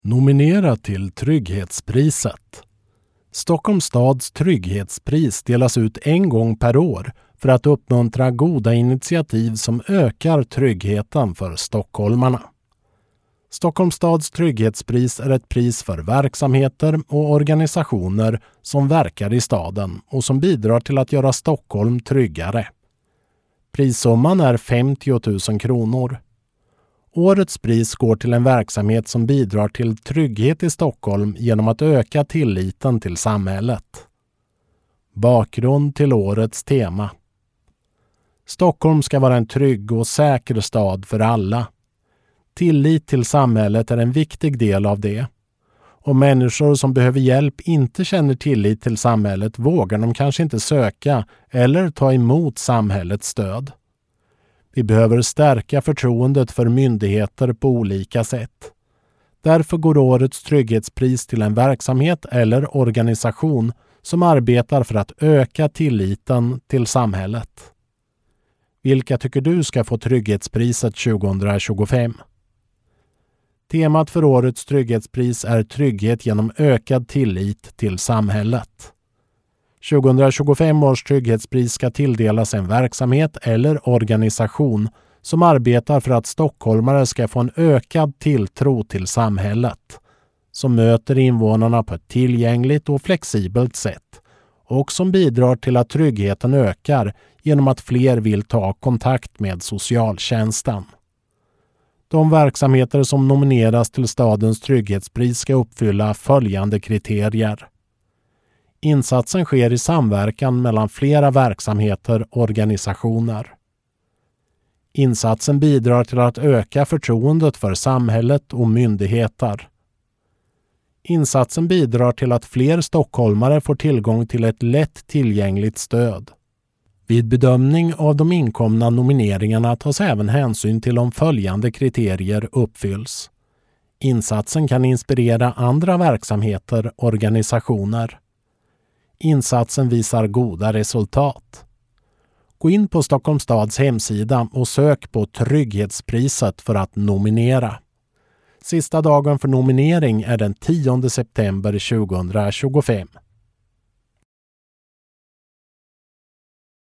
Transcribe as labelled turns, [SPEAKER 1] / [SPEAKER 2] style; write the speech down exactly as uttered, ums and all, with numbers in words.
[SPEAKER 1] Nominera till Trygghetspriset. Stockholms stads trygghetspris delas ut en gång per år för att uppmuntra goda initiativ som ökar tryggheten för stockholmarna. Stockholms stads trygghetspris är ett pris för verksamheter och organisationer som verkar i staden och som bidrar till att göra Stockholm tryggare. Prissumman är femtio tusen kronor. Årets pris går till en verksamhet som bidrar till trygghet i Stockholm genom att öka tilliten till samhället. Bakgrund till årets tema. Stockholm ska vara en trygg och säker stad för alla. Tillit till samhället är en viktig del av det. Om människor som behöver hjälp inte känner tillit till samhället vågar de kanske inte söka eller ta emot samhällets stöd. Vi behöver stärka förtroendet för myndigheter på olika sätt. Därför går årets trygghetspris till en verksamhet eller organisation som arbetar för att öka tilliten till samhället. Vilka tycker du ska få trygghetspriset tjugohundratjugofem? Temat för årets trygghetspris är trygghet genom ökad tillit till samhället. tjugohundratjugofem års trygghetspris ska tilldelas en verksamhet eller organisation som arbetar för att stockholmare ska få en ökad tilltro till samhället, som möter invånarna på ett tillgängligt och flexibelt sätt och som bidrar till att tryggheten ökar genom att fler vill ta kontakt med socialtjänsten. De verksamheter som nomineras till stadens trygghetspris ska uppfylla följande kriterier. Insatsen sker i samverkan mellan flera verksamheter och organisationer. Insatsen bidrar till att öka förtroendet för samhället och myndigheter. Insatsen bidrar till att fler stockholmare får tillgång till ett lätt tillgängligt stöd. Vid bedömning av de inkomna nomineringarna tas även hänsyn till om följande kriterier uppfylls. Insatsen kan inspirera andra verksamheter och organisationer. Insatsen visar goda resultat. Gå in på Stockholms stads hemsida och sök på Trygghetspriset för att nominera. Sista dagen för nominering är den tionde september tjugohundratjugofem.